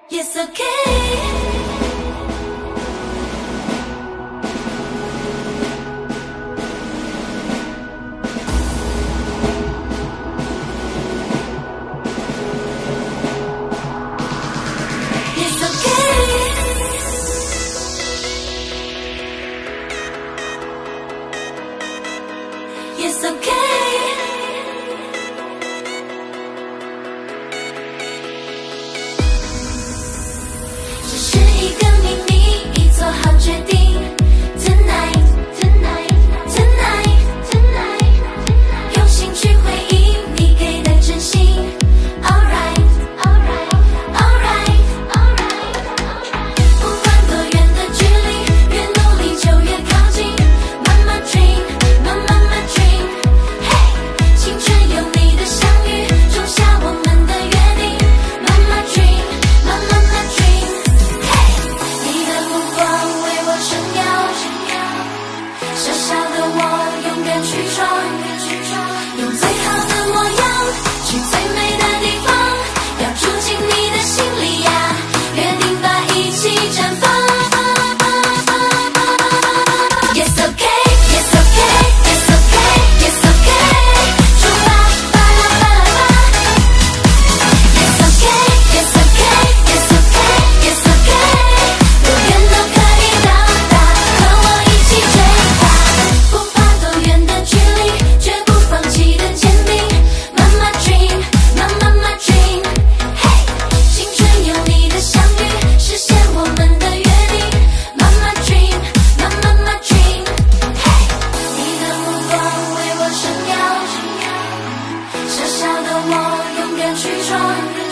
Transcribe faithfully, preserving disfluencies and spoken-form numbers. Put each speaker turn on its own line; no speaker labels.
Yes, okay. It's okay. 这是一个秘密，已做好决定。Tonight, tonight, tonight, tonight， 用心去回应你给的真心。Alright, alright, alright, alright。不管多远的距离，越努力就越靠近。Mama dream, mama mama dream。青春有你的相遇，种下我们的约定。Mama dream, mama mama dream。你的目光为我撑腰，小小的我勇敢去闯，用最好的模样去最美的地方，要住进你的心里呀，约定吧一起绽放。Yes okay, yes okay, yes okay, yes okay。出发，巴拉巴拉巴。Yes okay, yes okay, yes okay, yes okay。多远都可以到达，和我一起追吧。不怕多远的距离，绝不放弃的坚定。Mama dream, mama mama dream。青春有你的相遇，实现我们的约定。Mama dream, mama mama dream。你的目光为我撑腰，小小的我勇敢去闯。